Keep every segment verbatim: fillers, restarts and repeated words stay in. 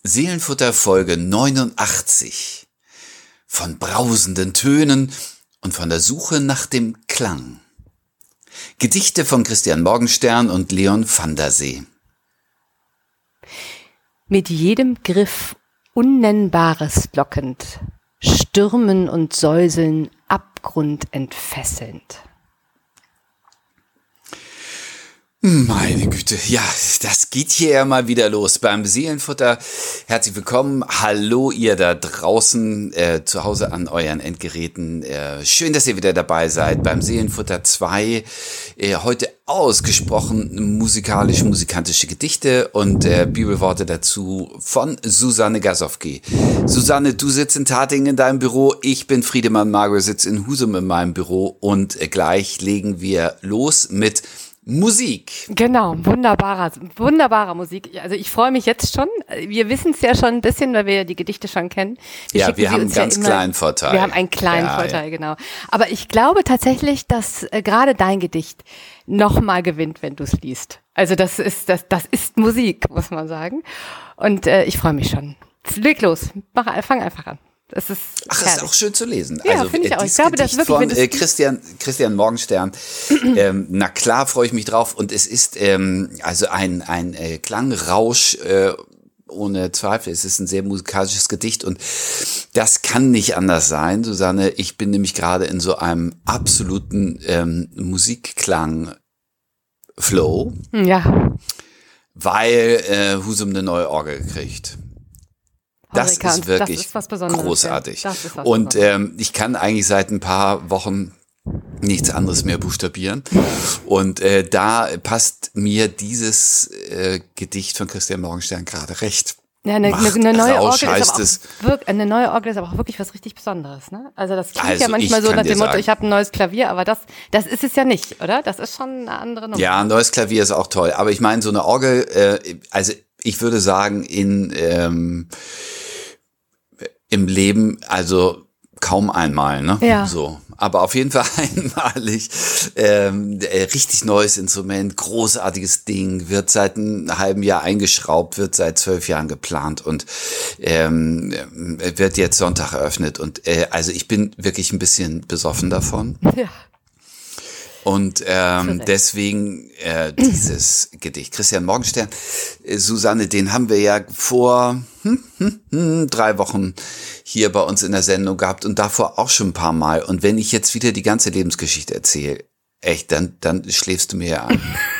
Seelenfutter Folge neunundachtzig. Von brausenden Tönen und von der Suche nach dem Klang. Gedichte von Christian Morgenstern und Leon van der See. Mit jedem Griff Unnennbares lockend, Stürmen und Säuseln abgrundentfesselnd. Meine Güte, ja, das geht hier ja mal wieder los beim Seelenfutter. Herzlich willkommen, hallo ihr da draußen, äh, zu Hause an euren Endgeräten. Äh, schön, dass ihr wieder dabei seid beim Seelenfutter zwei. Äh, heute ausgesprochen musikalisch-musikantische Gedichte und äh, Bibelworte dazu von Susanne Gasowski. Susanne, du sitzt in Tating in deinem Büro, ich bin Friedemann Margot, sitze in Husum in meinem Büro und äh, gleich legen wir los mit Musik. Genau, wunderbarer, wunderbarer Musik. Also ich freue mich jetzt schon. Wir wissen es ja schon ein bisschen, weil wir ja die Gedichte schon kennen. Wir ja, wir haben einen ganz ja immer, kleinen Vorteil. Wir haben einen kleinen ja, Vorteil, ja. genau. Aber ich glaube tatsächlich, dass äh, gerade dein Gedicht nochmal gewinnt, wenn du es liest. Also das ist das, das ist Musik, muss man sagen. Und äh, ich freue mich schon. Leg los, mach, fang einfach an. Es ist Ach, das ist auch schön zu lesen. Ja, also finde ich äh, auch. Ich glaube, das wirklich, von äh, Christian, Christian Morgenstern. ähm, na klar freue ich mich drauf. Und es ist ähm, also ein, ein äh, Klangrausch, äh, ohne Zweifel. Es ist ein sehr musikalisches Gedicht und das kann nicht anders sein, Susanne. Ich bin nämlich gerade in so einem absoluten ähm, Musikklang-Flow. Ja. Weil äh, Husum eine neue Orgel kriegt. Das Horika, ist wirklich das ist was Besonderes, großartig. Ja. Das ist was und ähm, ich kann eigentlich seit ein paar Wochen nichts anderes mehr buchstabieren. Und äh, da passt mir dieses äh, Gedicht von Christian Morgenstern gerade recht. Ja, eine, Macht eine, neue Rausch, Orgel heißt ist aber auch wirklich, eine neue Orgel ist aber auch wirklich was richtig Besonderes, ne? Also das klingt also ja manchmal so nach dem Motto, sagen, ich habe ein neues Klavier, aber das, das ist es ja nicht, oder? Das ist schon eine andere Nummer. Ja, ein neues Klavier ist auch toll. Aber ich meine, so eine Orgel, äh, also ich würde sagen, in ähm, im Leben, also kaum einmal, ne? Ja. So. Aber auf jeden Fall einmalig. Ähm, äh, richtig neues Instrument, großartiges Ding, wird seit einem halben Jahr eingeschraubt, wird seit zwölf Jahren geplant und ähm, wird jetzt Sonntag eröffnet. Und äh, also ich bin wirklich ein bisschen besoffen davon. Ja. Und ähm, deswegen äh, dieses Gedicht. Christian Morgenstern, äh, Susanne, den haben wir ja vor hm, hm, hm, drei Wochen hier bei uns in der Sendung gehabt und davor auch schon ein paar Mal. Und wenn ich jetzt wieder die ganze Lebensgeschichte erzähle, echt, dann, dann schläfst du mir ja an.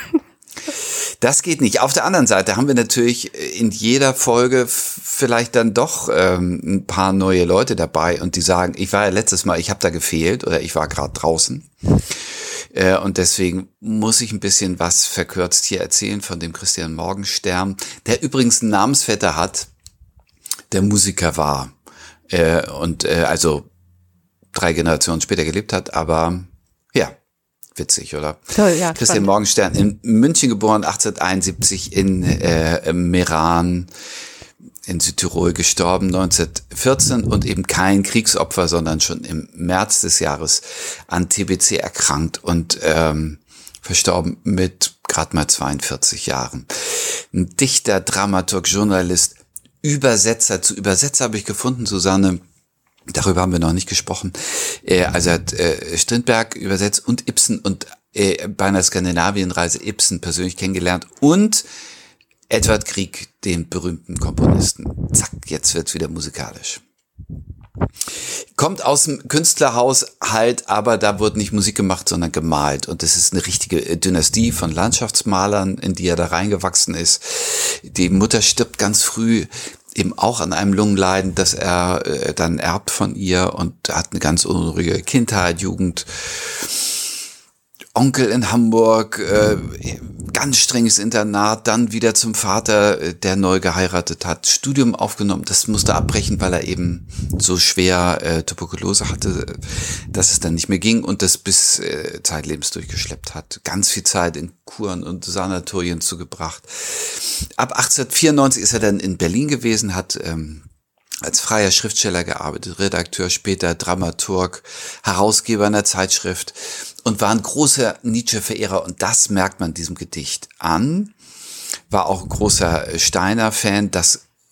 Das geht nicht. Auf der anderen Seite haben wir natürlich in jeder Folge vielleicht dann doch ähm, ein paar neue Leute dabei und die sagen, ich war ja letztes Mal, ich habe da gefehlt oder ich war gerade draußen. Äh, und deswegen muss ich ein bisschen was verkürzt hier erzählen von dem Christian Morgenstern, der übrigens einen Namensvetter hat, der Musiker war äh, und äh, also drei Generationen später gelebt hat, aber ja, witzig, oder? Toll, ja. Christian spannend. Morgenstern, in München geboren, achtzehnhunderteinundsiebzig, in äh, Meran in Südtirol gestorben, neunzehnhundertvierzehn und eben kein Kriegsopfer, sondern schon im März des Jahres an T B C erkrankt und ähm, verstorben mit gerade mal zweiundvierzig Jahren. Ein Dichter, Dramaturg, Journalist, Übersetzer. Zu Übersetzer habe ich gefunden, Susanne, darüber haben wir noch nicht gesprochen. Äh, also er hat äh, Strindberg übersetzt und Ibsen und äh, bei einer Skandinavienreise Ibsen persönlich kennengelernt und Edvard Grieg, den berühmten Komponisten. Zack, jetzt wird's wieder musikalisch. Kommt aus dem Künstlerhaus halt, aber da wurde nicht Musik gemacht, sondern gemalt. Und das ist eine richtige Dynastie von Landschaftsmalern, in die er da reingewachsen ist. Die Mutter stirbt ganz früh, eben auch an einem Lungenleiden, das er äh, dann erbt von ihr und hat eine ganz unruhige Kindheit, Jugend. Onkel in Hamburg, äh, ganz strenges Internat, dann wieder zum Vater, äh, der neu geheiratet hat, Studium aufgenommen, das musste abbrechen, weil er eben so schwer äh, Tuberkulose hatte, dass es dann nicht mehr ging und das bis äh, zeitlebens durchgeschleppt hat. Ganz viel Zeit in Kuren und Sanatorien zugebracht. Ab achtzehnhundertvierundneunzig ist er dann in Berlin gewesen, hat ähm, als freier Schriftsteller gearbeitet, Redakteur, später Dramaturg, Herausgeber einer Zeitschrift und war ein großer Nietzsche-Verehrer und das merkt man diesem Gedicht an. War auch ein großer Steiner-Fan, das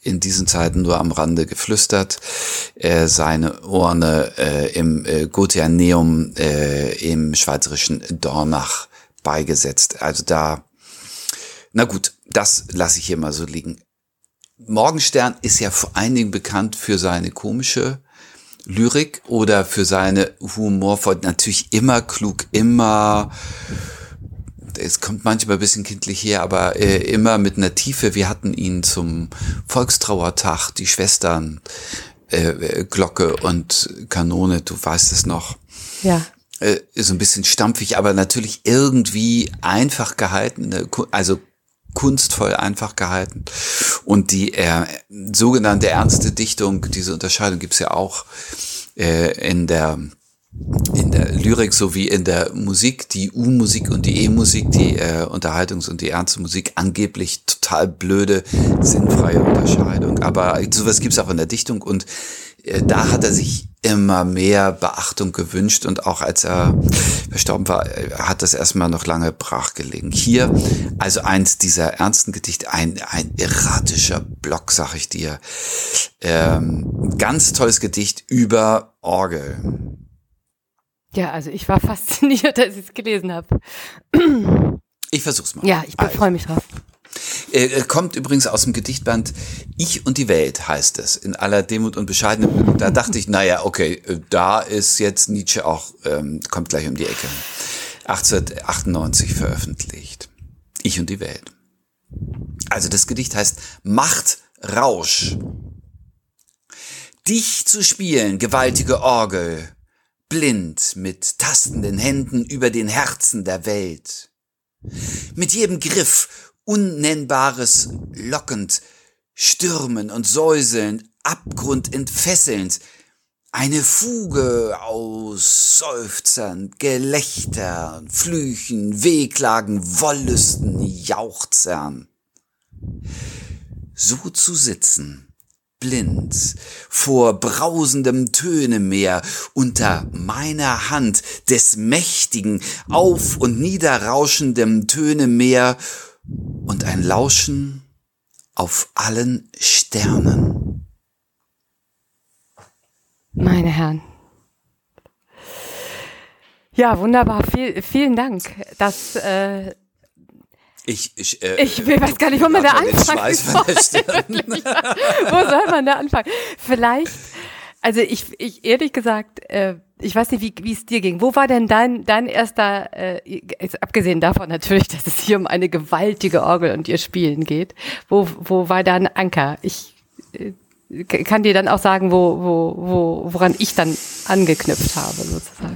in diesen Zeiten nur am Rande geflüstert, äh, seine Urne äh, im äh, Goetheaneum äh, im schweizerischen Dornach beigesetzt. Also da, na gut, das lasse ich hier mal so liegen. Morgenstern ist ja vor allen Dingen bekannt für seine komische Lyrik oder für seine humorvoll, natürlich immer klug, immer, es kommt manchmal ein bisschen kindlich her, aber äh, immer mit einer Tiefe. Wir hatten ihn zum Volkstrauertag, die Schwestern, äh, Glocke und Kanone, du weißt es noch. Ja. Äh, so ein bisschen stampfig, aber natürlich irgendwie einfach gehalten, also kunstvoll einfach gehalten. Und die äh, sogenannte ernste Dichtung, diese Unterscheidung gibt's ja auch äh, in der in der Lyrik sowie in der Musik, die U-Musik und die E-Musik, die äh, Unterhaltungs- und die ernste Musik, angeblich total blöde, sinnfreie Unterscheidung. Aber sowas gibt's auch in der Dichtung und äh, da hat er sich immer mehr Beachtung gewünscht und auch als er verstorben war, hat das erstmal noch lange brach gelegen. Hier, also eins dieser ernsten Gedichte, ein, ein erratischer Block, sag ich dir. Ähm, ganz tolles Gedicht über Orgel. Ja, also ich war fasziniert, als ich es gelesen habe. Ich versuch's mal. Ja, ich also. freue mich drauf. Äh, kommt übrigens aus dem Gedichtband Ich und die Welt, heißt es, in aller Demut und Bescheidenheit. Da dachte ich, naja, okay, da ist jetzt Nietzsche auch, ähm, kommt gleich um die Ecke. achtzehnhundertachtundneunzig veröffentlicht. Ich und die Welt. Also das Gedicht heißt Machtrausch. Dich zu spielen, gewaltige Orgel, blind mit tastenden Händen über den Herzen der Welt. Mit jedem Griff Unnennbares lockend, stürmen und säuselnd, Abgrund entfesselnd, eine Fuge aus Seufzern, Gelächtern, Flüchen, Wehklagen, Wollüsten, Jauchzern. So zu sitzen, blind, vor brausendem Tönemeer, unter meiner Hand des mächtigen, auf- und niederrauschendem Tönemeer, und ein Lauschen auf allen Sternen. Meine Herren. Ja, wunderbar. Viel, vielen Dank. Das, äh, ich, ich, äh, ich weiß gar nicht, wo man da anfangen soll. Wo soll man da anfangen? Vielleicht, also ich, ich ehrlich gesagt, äh, ich weiß nicht, wie wie es dir ging. Wo war denn dein dein erster, äh, abgesehen davon natürlich, dass es hier um eine gewaltige Orgel und ihr Spielen geht, wo wo war dein Anker? Ich äh, kann dir dann auch sagen, wo wo wo woran ich dann angeknüpft habe sozusagen.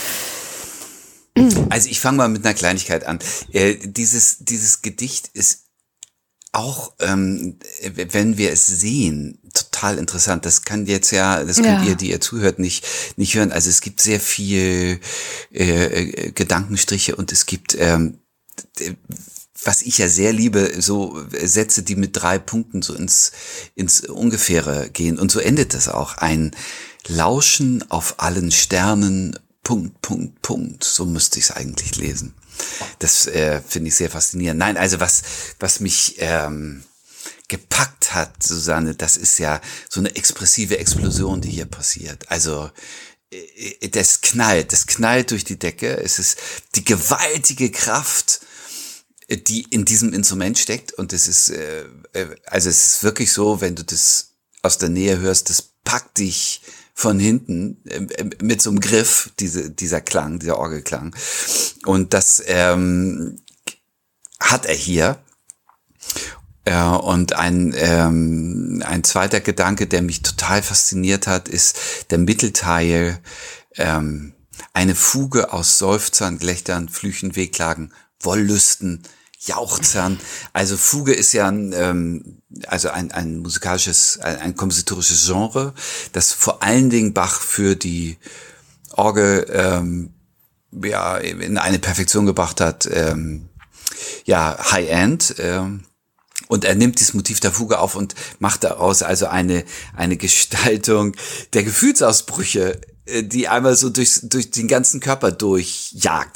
Also ich fange mal mit einer Kleinigkeit an. Äh, dieses dieses Gedicht ist auch, ähm, wenn wir es sehen, total interessant. Das kann jetzt ja, das könnt ja. ihr, die ihr zuhört, nicht nicht hören. Also es gibt sehr viel äh, Gedankenstriche und es gibt, ähm, was ich ja sehr liebe, so Sätze, die mit drei Punkten so ins ins Ungefähre gehen. Und so endet das auch. Ein Lauschen auf allen Sternen, Punkt, Punkt, Punkt. So müsste ich es eigentlich lesen. Das äh, finde ich sehr faszinierend. Nein, also was was mich ähm, gepackt hat, Susanne, das ist ja so eine expressive Explosion, die hier passiert. Also äh, das knallt, das knallt durch die Decke. Es ist die gewaltige Kraft, die in diesem Instrument steckt. Und es ist äh, also es ist wirklich so, wenn du das aus der Nähe hörst, das packt dich von hinten äh, mit so einem Griff, diese, dieser Klang, dieser Orgelklang. Und das ähm, hat er hier. Äh, und ein, ähm, ein zweiter Gedanke, der mich total fasziniert hat, ist der Mittelteil, ähm, eine Fuge aus Seufzern, Gelächtern, Flüchen, Wehklagen, Wollüsten, Jauchzern. Also Fuge ist ja ein, ähm, also ein, ein musikalisches, ein, ein kompositorisches Genre, das vor allen Dingen Bach für die Orgel ähm, ja in eine Perfektion gebracht hat. Ähm, ja, High-End. Ähm, und er nimmt dieses Motiv der Fuge auf und macht daraus also eine eine Gestaltung der Gefühlsausbrüche, die einmal so durch durch den ganzen Körper durchjagt.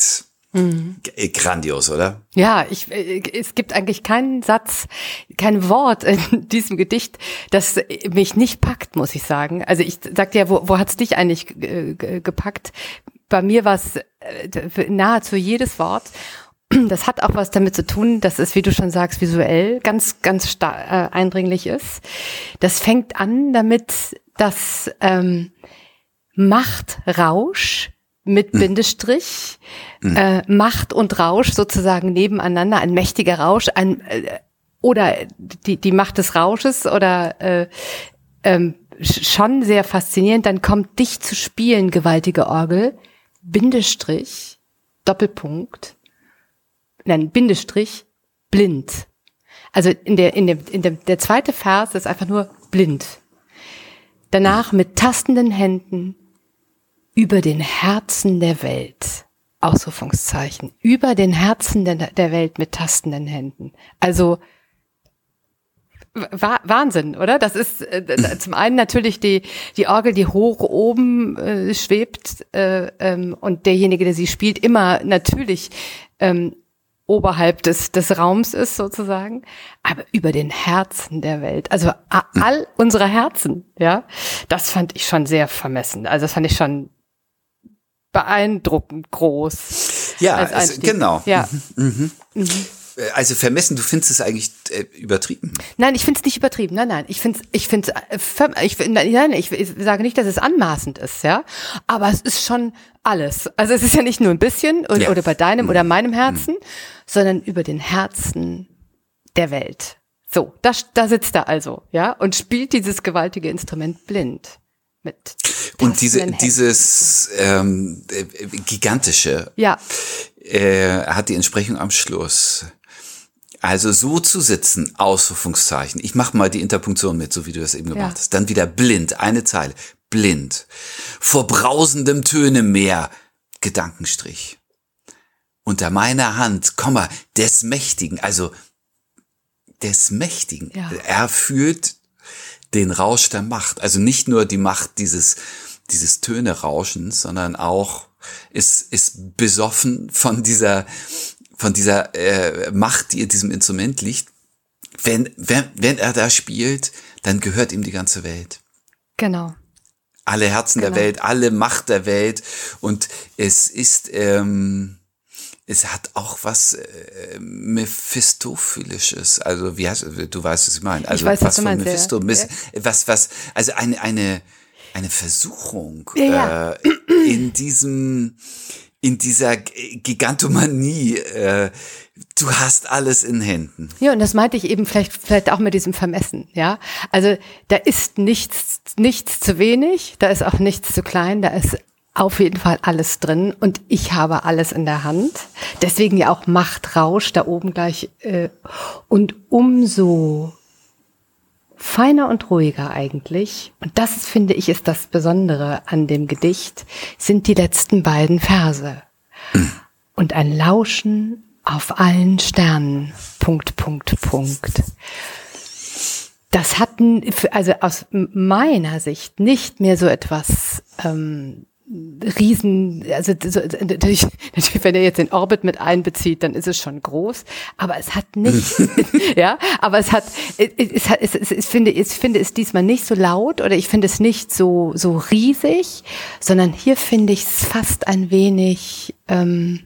Mhm. Grandios, oder? Ja, ich, es gibt eigentlich keinen Satz, kein Wort in diesem Gedicht, das mich nicht packt, muss ich sagen. Also ich sagte ja, wo, wo hat's dich eigentlich gepackt? Bei mir war es nahezu jedes Wort. Das hat auch was damit zu tun, dass es, wie du schon sagst, visuell ganz, ganz star- äh, eindringlich ist. Das fängt an damit, dass ähm, Machtrausch mit Bindestrich, mhm. äh, Macht und Rausch sozusagen nebeneinander, ein mächtiger Rausch, ein äh, oder die die Macht des Rausches oder äh, ähm, schon sehr faszinierend. Dann kommt dich zu spielen, gewaltige Orgel, Bindestrich, Doppelpunkt, nein, Bindestrich, blind. Also in der in dem in dem der zweite Vers ist einfach nur blind. Danach mit tastenden Händen über den Herzen der Welt, Ausrufungszeichen, über den Herzen der, der Welt mit tastenden Händen. Also Wa- Wahnsinn, oder? Das ist äh, zum einen natürlich die die Orgel, die hoch oben äh, schwebt äh, ähm, und derjenige, der sie spielt, immer natürlich ähm, oberhalb des des Raums ist sozusagen, aber über den Herzen der Welt, also a- all unsere Herzen, ja, das fand ich schon sehr vermessen. Also das fand ich schon beeindruckend groß. Ja, es, genau. Ja. Mhm. Mhm. Also vermessen, du findest es eigentlich äh, übertrieben? Nein, ich finde es nicht übertrieben. Nein, nein, ich finde es, ich finde es, ich, nein, ich, ich sage nicht, dass es anmaßend ist, ja, aber es ist schon alles. Also es ist ja nicht nur ein bisschen oder, ja. oder bei deinem mhm. oder meinem Herzen, mhm. sondern über den Herzen der Welt. So, da, da sitzt er also, ja, und spielt dieses gewaltige Instrument blind. Mit und diese dieses ähm, äh, gigantische ja. äh, hat die Entsprechung am Schluss. Also so zu sitzen, Ausrufungszeichen. Ich mach mal die Interpunktion mit, so wie du das eben gemacht ja. hast. Dann wieder blind, eine Zeile, blind. Vor brausendem Tönemeer, Gedankenstrich. Unter meiner Hand, Komma, des Mächtigen, also des Mächtigen. Ja. Er fühlt den Rausch der Macht. Also nicht nur die Macht dieses, dieses Töne-Rauschens, sondern auch ist, ist besoffen von dieser, von dieser äh, Macht, die in diesem Instrument liegt. Wenn, wenn, wenn er da spielt, dann gehört ihm die ganze Welt. Genau. Alle Herzen genau. der Welt, alle Macht der Welt. Und es ist, ähm, es hat auch was äh, Mephistophelisches. Also wie heißt, du weißt, was ich meine. Also ich weiß, was, was du von meinst, Mephisto, ja. Miss, was, was, also eine, eine, eine Versuchung ja, ja. Äh, in diesem, in dieser Gigantomanie. Äh, du hast alles in Händen. Ja, und das meinte ich eben vielleicht, vielleicht auch mit diesem Vermessen, ja. Also da ist nichts, nichts zu wenig, da ist auch nichts zu klein, da ist auf jeden Fall alles drin und ich habe alles in der Hand. Deswegen ja auch Machtrausch da oben gleich. Äh, und umso feiner und ruhiger eigentlich, und das ist, finde ich, ist das Besondere an dem Gedicht, sind die letzten beiden Verse. Und ein Lauschen auf allen Sternen. Punkt, Punkt, Punkt. Das hatten, also aus meiner Sicht, nicht mehr so etwas ähm, Riesen, also so, natürlich, natürlich, wenn er jetzt den Orbit mit einbezieht, dann ist es schon groß, aber es hat nicht, ja, aber es hat, es hat, es, es, ich finde, ich finde es diesmal nicht so laut oder ich finde es nicht so so riesig, sondern hier finde ich es fast ein wenig, ähm,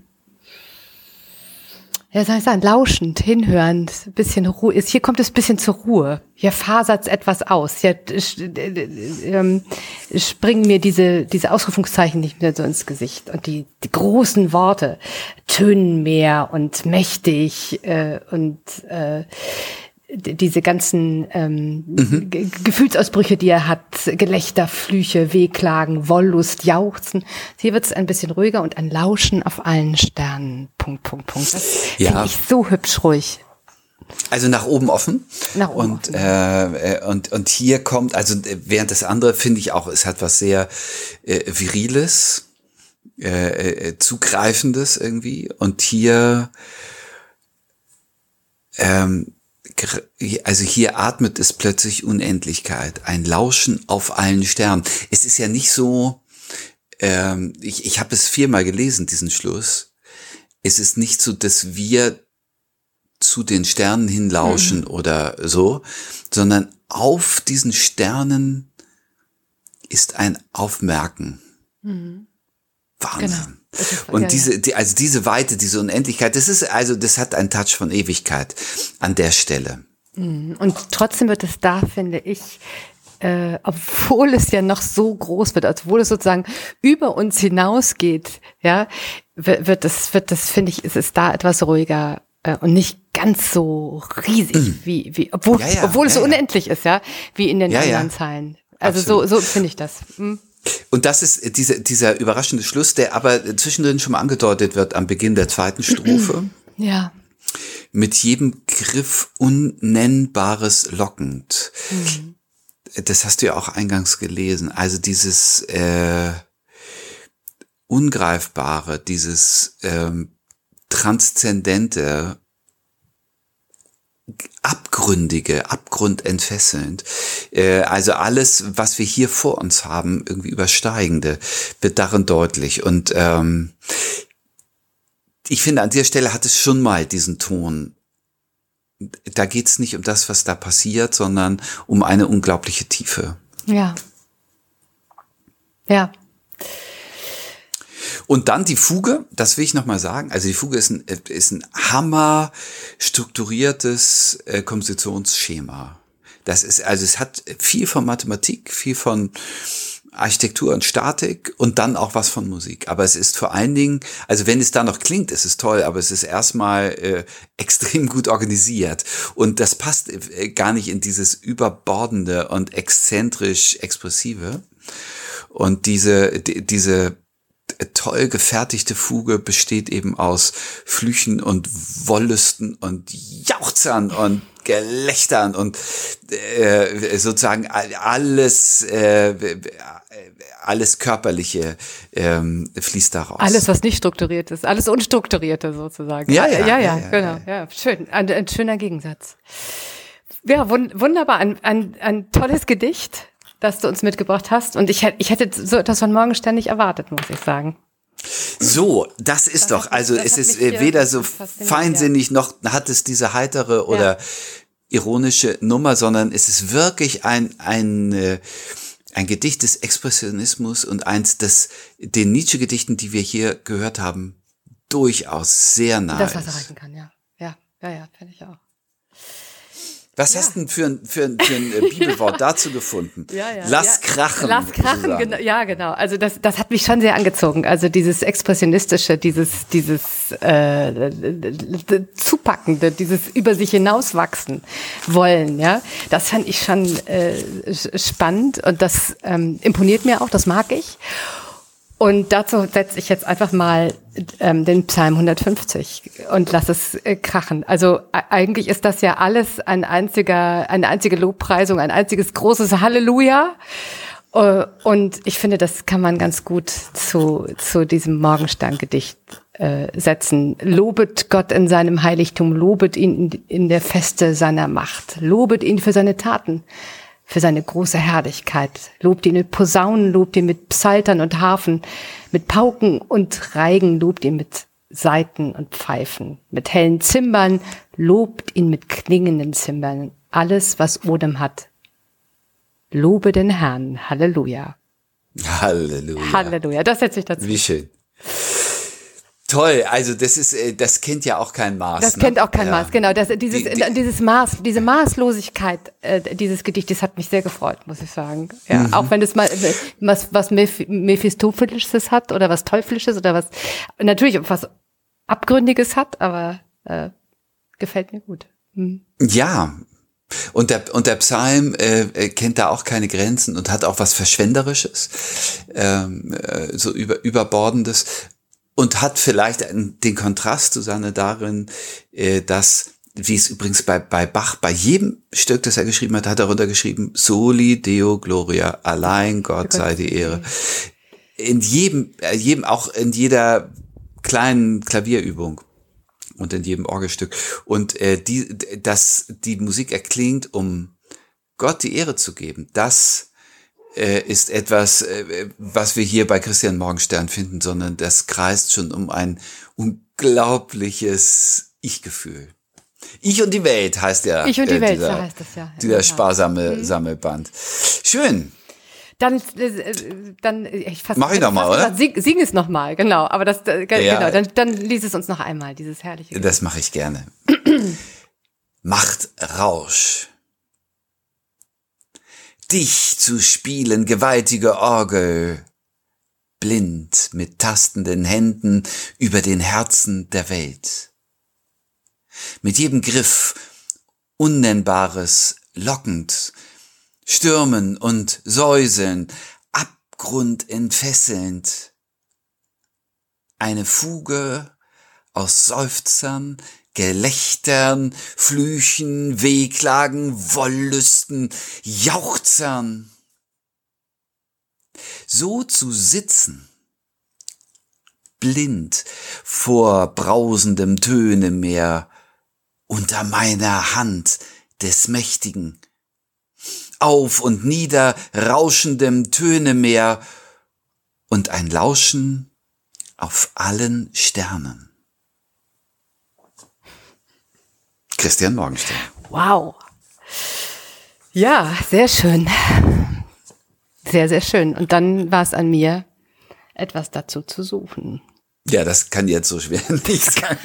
ja, soll ich sagen, lauschend, hinhörend, ein bisschen Ruhe. Hier kommt es ein bisschen zur Ruhe. Hier fasert etwas aus. Hier ähm, springen mir diese diese Ausrufungszeichen nicht mehr so ins Gesicht. Und die die großen Worte tönen mehr und mächtig äh, und äh, diese ganzen ähm, mhm. G- Gefühlsausbrüche, die er hat, Gelächter, Flüche, Wehklagen, Wollust, Jauchzen. Hier wird es ein bisschen ruhiger und ein Lauschen auf allen Sternen. Punkt, Punkt, Punkt. Das ja. finde ich so hübsch ruhig. Also nach oben offen. Nach oben und, offen. Äh, und, und hier kommt, also während das andere finde ich auch, es hat was sehr äh, Viriles, äh, äh, Zugreifendes irgendwie. Und hier ähm, also hier atmet es plötzlich Unendlichkeit, ein Lauschen auf allen Sternen. Es ist ja nicht so, ähm, ich, ich habe es viermal gelesen, diesen Schluss. es ist nicht so, dass wir zu den Sternen hinlauschen mhm. oder so, sondern auf diesen Sternen ist ein Aufmerken. Mhm. Wahnsinn. Genau. Und ja, diese, die, also diese Weite, diese Unendlichkeit, das ist, also, das hat einen Touch von Ewigkeit an der Stelle. Und trotzdem wird es da, finde ich, äh, obwohl es ja noch so groß wird, obwohl es sozusagen über uns hinausgeht, ja, wird es, wird das, finde ich, ist es da etwas ruhiger äh, und nicht ganz so riesig, mhm. wie, wie, obwohl, ja, ja, obwohl es ja, so unendlich ja. ist, ja, wie in den ja, anderen ja. Zeilen. Also Absolut. so, so finde ich das. Mhm. Und das ist diese, dieser überraschende Schluss, der aber zwischendrin schon mal angedeutet wird am Beginn der zweiten Strophe. Ja. Mit jedem Griff Unnennbares lockend. Mhm. Das hast du ja auch eingangs gelesen. Also dieses äh, Ungreifbare, dieses ähm, Transzendente, Abgründige, abgrundentfesselnd. Äh, also alles, was wir hier vor uns haben, irgendwie Übersteigende, wird darin deutlich. Und ähm, ich finde, an der Stelle hat es schon mal diesen Ton. Da geht es nicht um das, was da passiert, sondern um eine unglaubliche Tiefe. Ja. Ja. Und dann die Fuge, das will ich nochmal sagen. Also die Fuge ist ein, ist ein hammer strukturiertes äh, Kompositionsschema. Das ist, also es hat viel von Mathematik, viel von Architektur und Statik und dann auch was von Musik. Aber es ist vor allen Dingen, also wenn es da noch klingt, ist es toll, aber es ist erstmal äh, extrem gut organisiert. Und das passt äh, gar nicht in dieses überbordende und exzentrisch Expressive. Und diese, die, diese toll gefertigte Fuge besteht eben aus Flüchen und Wollüsten und Jauchzern und Gelächtern und äh, sozusagen alles äh, alles Körperliche ähm, fließt daraus. Alles, was nicht strukturiert ist, alles Unstrukturierte sozusagen. Ja, ja, ja, ja, ja, ja genau, ja, ja. Schön, ein, ein schöner Gegensatz. Ja, wund, wunderbar, ein, ein, ein tolles Gedicht, das du uns mitgebracht hast. Und ich hätte, ich hätte so etwas von Morgenstern nicht erwartet, muss ich sagen. So, das ist das doch, also es ist weder so feinsinnig noch hat es diese heitere oder ja. ironische Nummer, sondern es ist wirklich ein, ein, ein Gedicht des Expressionismus und eins des, den Nietzsche-Gedichten, die wir hier gehört haben, durchaus sehr nahe. Das, was erreichen kann, ja. Ja, ja, ja, finde ich auch. Was ja. hast du denn für ein, für ein, für ein Bibelwort dazu gefunden? Ja, ja, Lass ja. krachen. Lass krachen, genau, ja, genau. Also das, das hat mich schon sehr angezogen. Also dieses Expressionistische, dieses, dieses äh, Zupackende, dieses über sich hinauswachsen wollen, ja. Das fand ich schon äh, spannend und das ähm, imponiert mir auch, das mag ich. Und dazu setze ich jetzt einfach mal ähm, den Psalm hundertfünfzig und lass es äh, krachen. Also äh, eigentlich ist das ja alles ein einziger, eine einzige Lobpreisung, ein einziges großes Halleluja. Äh, und ich finde, das kann man ganz gut zu zu diesem Morgensterngedicht äh, setzen. Lobet Gott in seinem Heiligtum, lobet ihn in, in der Feste seiner Macht, lobet ihn für seine Taten, für seine große Herrlichkeit. Lobt ihn mit Posaunen, lobt ihn mit Psaltern und Harfen, mit Pauken und Reigen, lobt ihn mit Saiten und Pfeifen, mit hellen Zimbeln, lobt ihn mit klingenden Zimbeln. Alles, was Odem hat. Lobe den Herrn. Halleluja. Halleluja. Halleluja. Das setze ich dazu. Wie schön. Toll, also das ist, das kennt ja auch kein Maß. Das ne? kennt auch kein ja. Maß, genau. Das, dieses, die, die, dieses Maß, diese Maßlosigkeit äh, dieses Gedichtes hat mich sehr gefreut, muss ich sagen. Ja, mhm. Auch wenn es mal was, was Mephistophelisches hat oder was Teuflisches oder was natürlich was Abgründiges hat, aber äh, gefällt mir gut. Mhm. Ja. Und der, und der Psalm äh, kennt da auch keine Grenzen und hat auch was Verschwenderisches, ähm, äh, so über, Überbordendes. Und hat vielleicht den Kontrast, Susanne, darin, dass, wie es übrigens bei, bei Bach, bei jedem Stück, das er geschrieben hat, hat er runtergeschrieben, Soli Deo Gloria, allein Gott sei die Ehre. In jedem, jedem, auch in jeder kleinen Klavierübung und in jedem Orgelstück. Und äh, die, dass die Musik erklingt, um Gott die Ehre zu geben, das äh, ist etwas, äh, was wir hier bei Christian Morgenstern finden, sondern das kreist schon um ein unglaubliches Ich-Gefühl. Ich und die Welt heißt ja. Ich und die äh, Welt, dieser, so heißt das ja. Dieser ja. sparsame mhm. Sammelband. Schön. Dann, äh, dann, ich fast. Mach ich nochmal, oder? Gesagt, sing, sing es nochmal, genau. Aber das, äh, ja. genau, dann, dann lies es uns noch einmal, dieses herrliche. Das mache ich gerne. Macht Rausch. Dich zu spielen, gewaltige Orgel, blind mit tastenden Händen über den Herzen der Welt. Mit jedem Griff Unnennbares lockend, stürmen und säuseln, abgrundentfesselnd. Eine Fuge aus Seufzern, Gelächtern, Flüchen, Wehklagen, Wollüsten, Jauchzern. So zu sitzen, blind vor brausendem Tönemeer, unter meiner Hand des Mächtigen, auf und nieder rauschendem Tönemeer und ein Lauschen auf allen Sternen. Christian Morgenstern. Wow. Ja, sehr schön. Sehr, sehr schön. Und dann war es an mir, etwas dazu zu suchen. Ja, das kann jetzt so schwer nicht sein.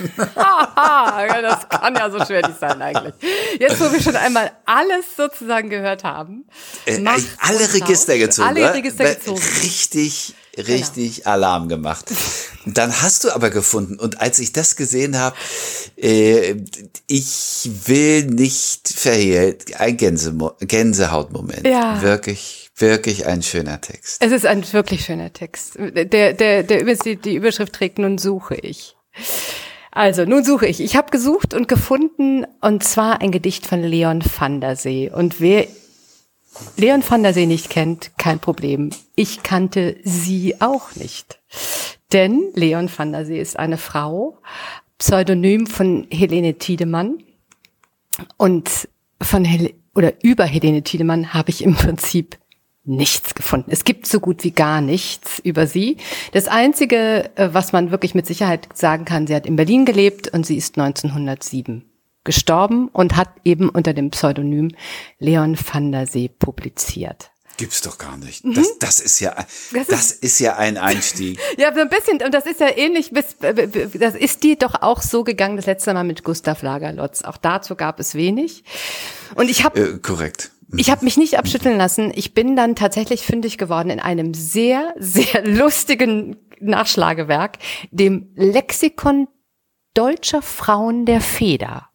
Das kann ja so schwer nicht sein eigentlich. Jetzt, wo wir schon einmal alles sozusagen gehört haben. Äh, alle Register raus, gezogen. Alle Register gezogen. Richtig, richtig genau. Alarm gemacht. Dann hast du aber gefunden, und als ich das gesehen habe, äh, ich will nicht verhehlt, ein Gänse- Gänsehautmoment. Ja. Wirklich. Wirklich ein schöner Text. Es ist ein wirklich schöner Text. Der, der, der übrigens die, die Überschrift trägt, nun suche ich. Also, nun suche ich. Ich habe gesucht und gefunden, und zwar ein Gedicht von Leon van der See. Und wer Leon van der See nicht kennt, kein Problem. Ich kannte sie auch nicht. Denn Leon van der See ist eine Frau, Pseudonym von Helene Tiedemann. Und von Hel- oder über Helene Tiedemann habe ich im Prinzip nichts gefunden. Es gibt so gut wie gar nichts über sie. Das Einzige, was man wirklich mit Sicherheit sagen kann, sie hat in Berlin gelebt und sie ist neunzehnhundertsieben gestorben und hat eben unter dem Pseudonym Leon van der See publiziert. Gibt's doch gar nicht. Das, das ist ja, das, das ist, ist ja ein Einstieg. Ja, so ein bisschen, und das ist ja ähnlich, bis, das ist die doch auch so gegangen, das letzte Mal mit Gustav Lagerlotz. Auch dazu gab es wenig. Und ich habe, äh, korrekt. Ich habe mich nicht abschütteln lassen. Ich bin dann tatsächlich fündig geworden in einem sehr, sehr lustigen Nachschlagewerk, dem Lexikon deutscher Frauen der Feder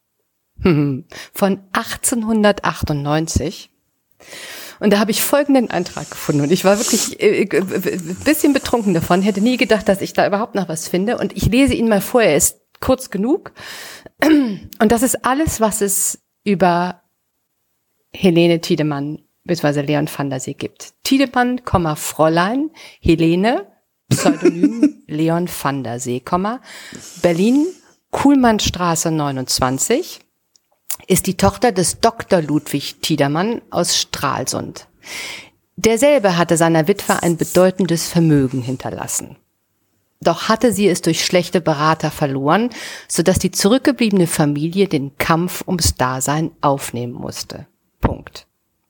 von achtzehnhundertachtundneunzig. Und da habe ich folgenden Eintrag gefunden. Und ich war wirklich ein äh, äh, bisschen betrunken davon, hätte nie gedacht, dass ich da überhaupt noch was finde. Und ich lese ihn mal vor, er ist kurz genug. Und das ist alles, was es über Helene Tiedemann bzw. Leon van der See gibt. Tiedemann, Fräulein, Helene, Pseudonym Leon van der See, Berlin, Kuhlmannstraße neunundzwanzig, ist die Tochter des Doktor Ludwig Tiedemann aus Stralsund. Derselbe hatte seiner Witwe ein bedeutendes Vermögen hinterlassen. Doch hatte sie es durch schlechte Berater verloren, sodass die zurückgebliebene Familie den Kampf ums Dasein aufnehmen musste. Punkt.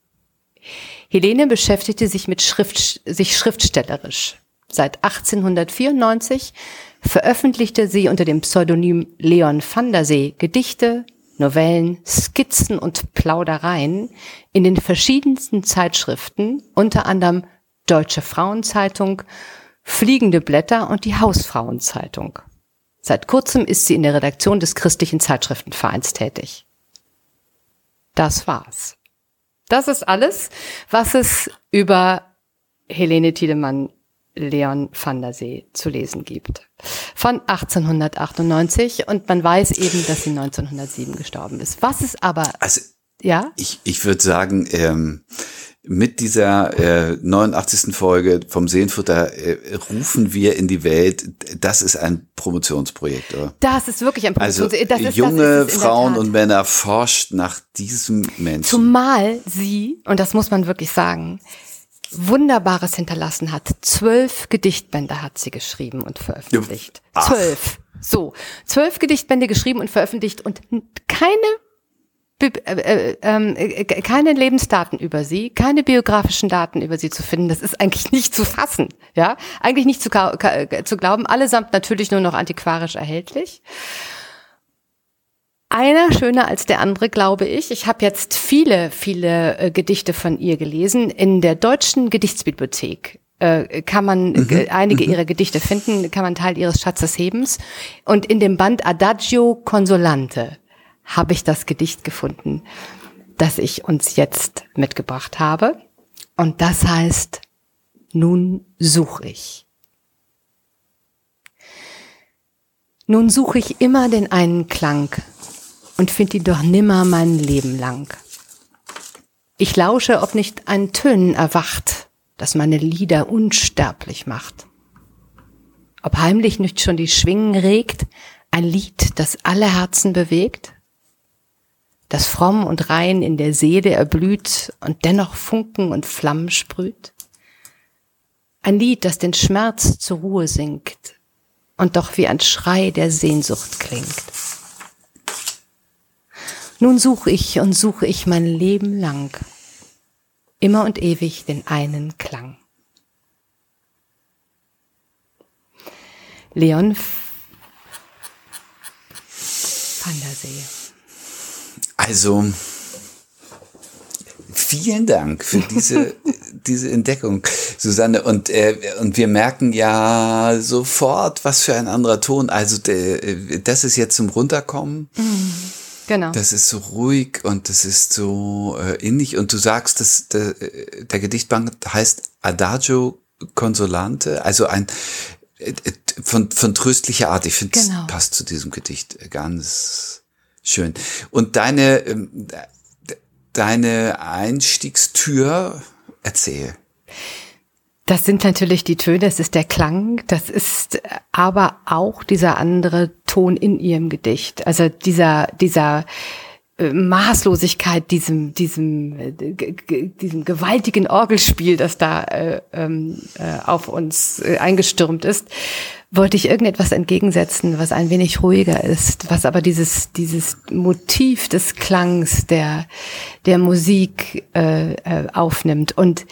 Helene beschäftigte sich mit Schrift, sich schriftstellerisch. Seit achtzehnhundertvierundneunzig veröffentlichte sie unter dem Pseudonym Leon van der See Gedichte, Novellen, Skizzen und Plaudereien in den verschiedensten Zeitschriften, unter anderem Deutsche Frauenzeitung, Fliegende Blätter und die Hausfrauenzeitung. Seit kurzem ist sie in der Redaktion des Christlichen Zeitschriftenvereins tätig. Das war's. Das ist alles, was es über Helene Tiedemann, Leon van der See zu lesen gibt. Von achtzehnhundertachtundneunzig, und man weiß eben, dass sie neunzehnhundertsieben gestorben ist. Was ist aber... Also, ja? Ich, ich würde sagen, ähm, mit dieser äh, neunundachtzigsten Folge vom Seelenfutter äh, rufen wir in die Welt, das ist ein Promotionsprojekt, oder? Das ist wirklich ein Promotionsprojekt. Also das ist, junge das ist Frauen und Männer forscht nach diesem Menschen. Zumal sie, und das muss man wirklich sagen, Wunderbares hinterlassen hat. Zwölf Gedichtbände hat sie geschrieben und veröffentlicht. Ach. Zwölf. So, zwölf Gedichtbände geschrieben und veröffentlicht und keine Äh, äh, äh, keine Lebensdaten über sie, keine biografischen Daten über sie zu finden. Das ist eigentlich nicht zu fassen, ja, eigentlich nicht zu, zu glauben. Allesamt natürlich nur noch antiquarisch erhältlich. Einer schöner als der andere, glaube ich. Ich habe jetzt viele, viele äh, Gedichte von ihr gelesen. In der Deutschen Gedichtsbibliothek äh, kann man mhm. äh, einige mhm. ihrer Gedichte finden, kann man Teil ihres Schatzes hebens. Und in dem Band Adagio Consolante habe ich das Gedicht gefunden, das ich uns jetzt mitgebracht habe. Und das heißt, nun such ich. Nun such ich immer den einen Klang und find ihn doch nimmer mein Leben lang. Ich lausche, ob nicht ein Tönen erwacht, das meine Lieder unsterblich macht. Ob heimlich nicht schon die Schwingen regt, ein Lied, das alle Herzen bewegt, das fromm und rein in der Seele erblüht und dennoch Funken und Flammen sprüht. Ein Lied, das den Schmerz zur Ruhe singt und doch wie ein Schrei der Sehnsucht klingt. Nun suche ich und suche ich mein Leben lang, immer und ewig den einen Klang. Leon van der See. Also, vielen Dank für diese, diese Entdeckung, Susanne. Und, äh, und wir merken ja sofort, was für ein anderer Ton. Also, de, das ist jetzt zum Runterkommen. Genau. Das ist so ruhig und das ist so äh, innig. Und du sagst, dass der, der Gedichtband heißt Adagio Consolante, also ein äh, von, von tröstlicher Art. Ich finde, genau. Das passt zu diesem Gedicht ganz schön. Und deine, deine Einstiegstür, erzähl. Das sind natürlich die Töne, das ist der Klang, das ist aber auch dieser andere Ton in ihrem Gedicht. Also dieser, dieser Maßlosigkeit, diesem, diesem, diesem gewaltigen Orgelspiel, das da äh, äh, auf uns äh, eingestürmt ist, wollte ich irgendetwas entgegensetzen, was ein wenig ruhiger ist, was aber dieses dieses Motiv des Klangs der der Musik äh, äh, aufnimmt und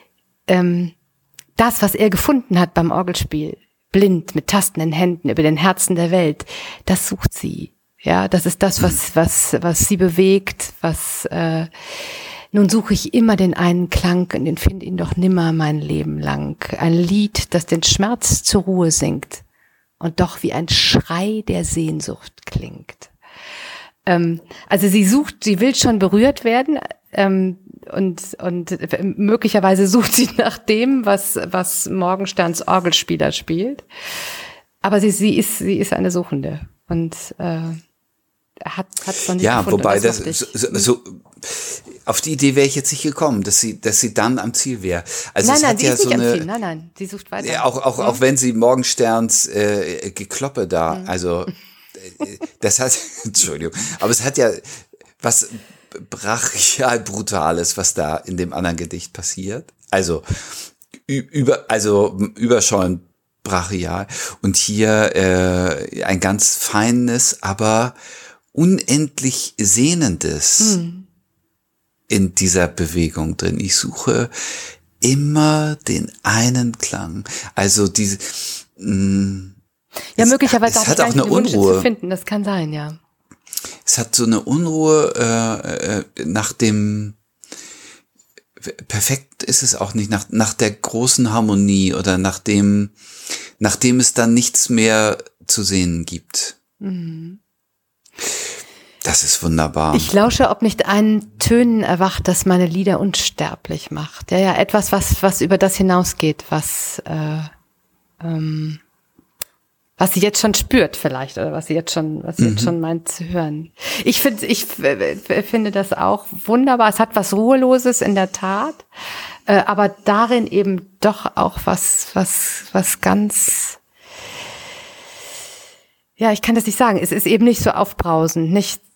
ähm, das, was er gefunden hat beim Orgelspiel, blind mit tastenden Händen über den Herzen der Welt, das sucht sie. Ja, das ist das, was was was sie bewegt, was äh, nun suche ich immer den einen Klang und den finde ihn doch nimmer mein Leben lang. Ein Lied, das den Schmerz zur Ruhe singt und doch wie ein Schrei der Sehnsucht klingt. Ähm, also sie sucht, sie will schon berührt werden ähm, und und möglicherweise sucht sie nach dem, was was Morgensterns Orgelspieler spielt. Aber sie sie ist sie ist eine Suchende und äh, hat hat von nicht ja, gefunden. wobei das, das so, so auf die Idee wäre ich jetzt nicht gekommen, dass sie, dass sie dann am Ziel wäre. Also nein, es nein, hat sie ja ist so nicht eine, am Ziel. Nein, nein, sie sucht weiter. Ja, auch auch mhm. auch wenn sie Morgensterns äh, Gekloppe da, mhm. also äh, das hat, Entschuldigung, aber es hat ja was brachial Brutales, was da in dem anderen Gedicht passiert. Also über, also überschäumend brachial und hier äh, ein ganz feines, aber unendlich sehnendes mhm. in dieser Bewegung drin. Ich suche immer den einen Klang. Also diese mh, ja, es, möglicherweise es hat auch eine Unruhe zu finden. Das kann sein, ja. Es hat so eine Unruhe äh, äh, nach dem perfekt ist es auch nicht nach nach der großen Harmonie oder nach dem nachdem es dann nichts mehr zu sehen gibt. Mhm. Das ist wunderbar. Ich lausche, ob nicht ein Tönen erwacht, das meine Lieder unsterblich macht. Ja, ja, etwas, was was über das hinausgeht, was äh, ähm, was sie jetzt schon spürt vielleicht oder was sie jetzt schon was sie mhm. jetzt schon meint zu hören. Ich finde ich finde das auch wunderbar. Es hat was Ruheloses in der Tat, äh, aber darin eben doch auch was was was ganz, ja, ich kann das nicht sagen. Es ist eben nicht so aufbrausend, nicht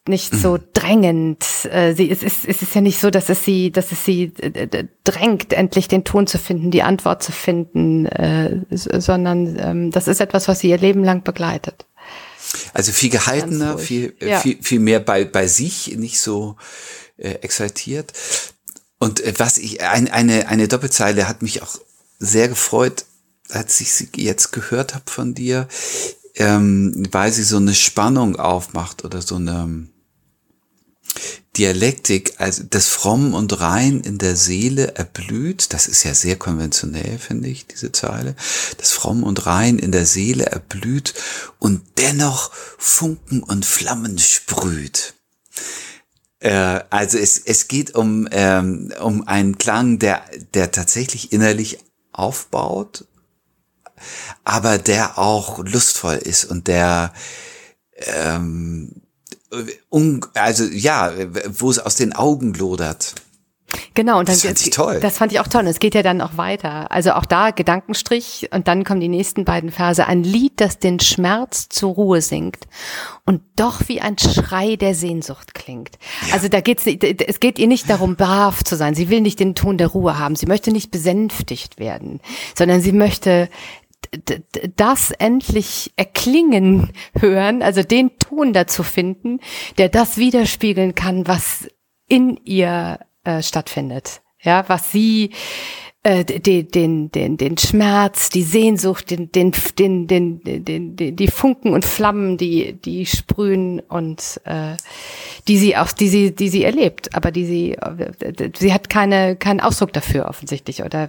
nicht so drängend. Äh, sie, es, ist, es ist ja nicht so, dass es sie, dass es sie äh, drängt, endlich den Ton zu finden, die Antwort zu finden, äh, sondern ähm, das ist etwas, was sie ihr Leben lang begleitet. Also viel gehaltener, viel, ja. viel, viel mehr bei, bei sich, nicht so äh, exaltiert. Und äh, was ich, ein, eine, eine Doppelzeile hat mich auch sehr gefreut, als ich sie jetzt gehört habe von dir, ähm, weil sie so eine Spannung aufmacht oder so eine Dialektik, also das Fromm und Rein in der Seele erblüht, das ist ja sehr konventionell, finde ich, diese Zeile, das Fromm und Rein in der Seele erblüht und dennoch Funken und Flammen sprüht. Äh, also es, es geht um, ähm, um einen Klang, der, der tatsächlich innerlich aufbaut, aber der auch lustvoll ist und der ähm, un, also ja, wo es aus den Augen lodert. Genau, und dann, das fand ich toll. Das fand ich auch toll. Und es geht ja dann auch weiter. Also auch da Gedankenstrich und dann kommen die nächsten beiden Verse. Ein Lied, das den Schmerz zur Ruhe singt und doch wie ein Schrei der Sehnsucht klingt. Ja. Also da geht's nicht, es geht ihr nicht darum, brav zu sein. Sie will nicht den Ton der Ruhe haben. Sie möchte nicht besänftigt werden, sondern sie möchte das endlich erklingen hören, also den Ton dazu finden, der das widerspiegeln kann, was in ihr äh, stattfindet. Ja, was sie äh, den den den den Schmerz, die Sehnsucht, den den den den den, den die Funken und Flammen, die die sprühen und äh, die sie auch die sie die sie erlebt, aber die sie sie hat keine keinen Ausdruck dafür offensichtlich oder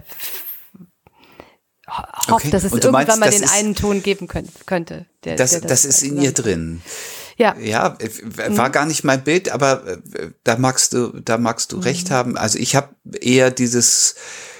hofft, okay. dass es irgendwann meinst, mal den ist, einen Ton geben können, könnte. Der, das, der das, das ist in ihr drin. Ja. Ja, war gar nicht mein Bild, aber da magst du, da magst du mhm. recht haben. Also ich habe eher dieses,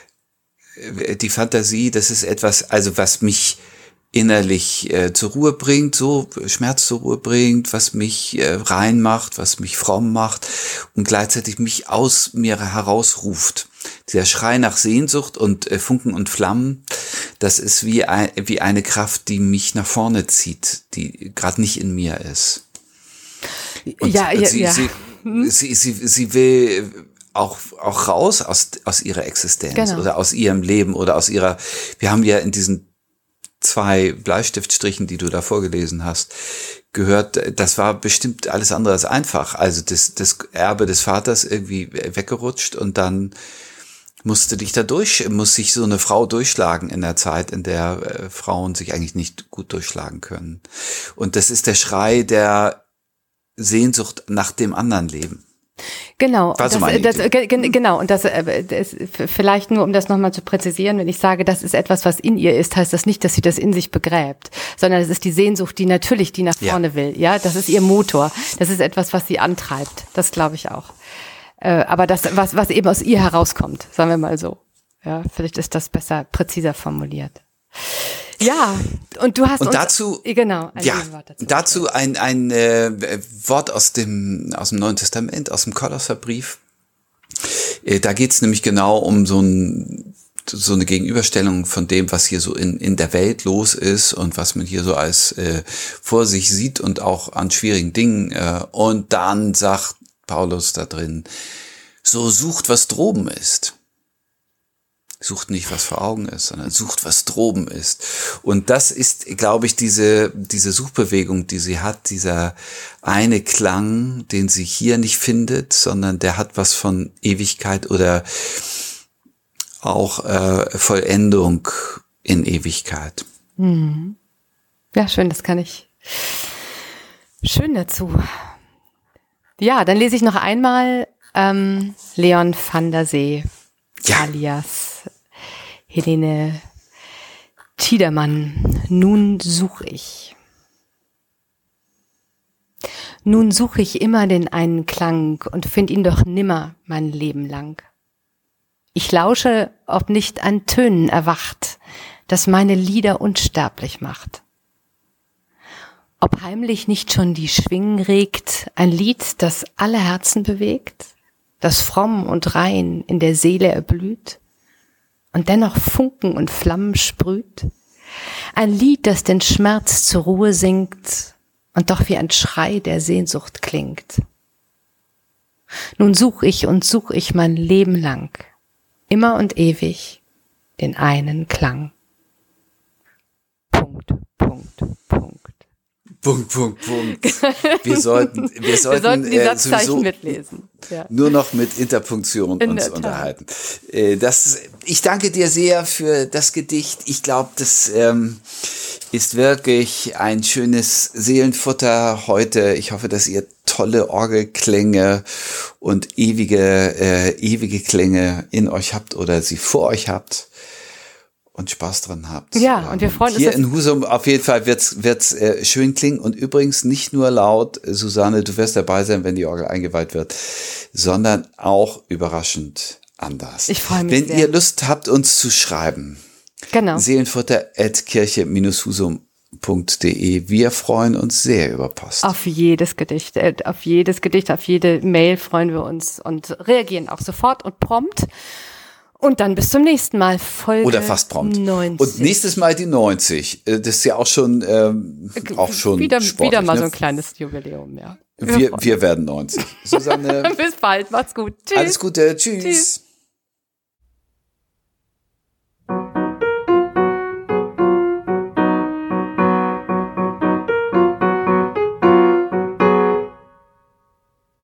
die Fantasie, das ist etwas, also was mich innerlich äh, zur Ruhe bringt, so Schmerz zur Ruhe bringt, was mich äh, rein macht, was mich fromm macht und gleichzeitig mich aus mir herausruft. Dieser Schrei nach Sehnsucht und äh, Funken und Flammen, das ist wie ein, wie eine Kraft, die mich nach vorne zieht, die gerade nicht in mir ist. Und ja, ja, sie, ja. Sie, hm? sie, sie, sie will auch auch raus aus aus ihrer Existenz genau. oder aus ihrem Leben oder aus ihrer. Wir haben ja in diesen zwei Bleistiftstrichen, die du da vorgelesen hast, gehört, das war bestimmt alles andere als einfach. Also das, das Erbe des Vaters irgendwie weggerutscht und dann musste dich da durch, muss sich so eine Frau durchschlagen in der Zeit, in der äh, Frauen sich eigentlich nicht gut durchschlagen können. Und das ist der Schrei der Sehnsucht nach dem anderen Leben. Genau, das, das, genau, und das, das vielleicht nur, um das nochmal zu präzisieren, wenn ich sage, das ist etwas, was in ihr ist, heißt das nicht, dass sie das in sich begräbt, sondern es ist die Sehnsucht, die natürlich, die nach vorne ja. will, ja, das ist ihr Motor, das ist etwas, was sie antreibt, das glaube ich auch. Äh, aber das, was, was eben aus ihr herauskommt, sagen wir mal so, ja, vielleicht ist das besser, präziser formuliert. Ja, und du hast und uns, dazu genau, ein ja, Wort dazu. dazu ein ein äh, Wort aus dem aus dem Neuen Testament, aus dem Kolosserbrief. Äh, da geht's nämlich genau um so ein so eine Gegenüberstellung von dem, was hier so in in der Welt los ist und was man hier so als äh, vor sich sieht und auch an schwierigen Dingen. Äh, und dann sagt Paulus da drin: So sucht, was droben ist. Sucht nicht, was vor Augen ist, sondern sucht, was droben ist. Und das ist, glaube ich, diese diese Suchbewegung, die sie hat, dieser eine Klang, den sie hier nicht findet, sondern der hat was von Ewigkeit oder auch äh, Vollendung in Ewigkeit. Mhm. Ja, schön, das kann ich. Schön dazu. Ja, dann lese ich noch einmal ähm, Leon van der See, ja. alias Helene Tiedemann. Nun such ich. Nun such ich immer den einen Klang und find ihn doch nimmer mein Leben lang. Ich lausche, ob nicht ein Tönen erwacht, das meine Lieder unsterblich macht. Ob heimlich nicht schon die Schwingen regt, ein Lied, das alle Herzen bewegt, das fromm und rein in der Seele erblüht und dennoch Funken und Flammen sprüht, ein Lied, das den Schmerz zur Ruhe singt und doch wie ein Schrei der Sehnsucht klingt. Nun such ich und such ich mein Leben lang, immer und ewig, den einen Klang. Punkt, Punkt, Punkt. Punkt, Punkt, Punkt. Wir sollten, wir sollten, wir sollten die äh, Satzzeichen sowieso mitlesen. Ja. Nur noch mit Interpunktion In uns der Tat. unterhalten. Äh, das, ich danke dir sehr für das Gedicht. Ich glaube, das ähm, ist wirklich ein schönes Seelenfutter heute. Ich hoffe, dass ihr tolle Orgelklänge und ewige, äh, ewige Klänge in euch habt oder sie vor euch habt. Und Spaß dran habt. Ja, und wir freuen uns. Hier in Husum auf jeden Fall wird's, wird's äh, schön klingen und übrigens nicht nur laut, Susanne, du wirst dabei sein, wenn die Orgel eingeweiht wird, sondern auch überraschend anders. Ich freue mich Wenn sehr. ihr Lust habt, uns zu schreiben, genau. seelenfutter at kirche Bindestrich husum punkt de. Wir freuen uns sehr über Post. Auf jedes Gedicht, äh, auf jedes Gedicht, auf jede Mail freuen wir uns und reagieren auch sofort und prompt. Und dann bis zum nächsten Mal, Folge Oder fast prompt. neunzig. Und nächstes Mal die neunzig. Das ist ja auch schon, ähm, auch schon wieder, sportlich, wieder mal ne? so ein kleines Jubiläum, ja. Wir, wir werden neunzig. Susanne. Bis bald, macht's gut. Tschüss. Alles Gute. Tschüss. Tschüss.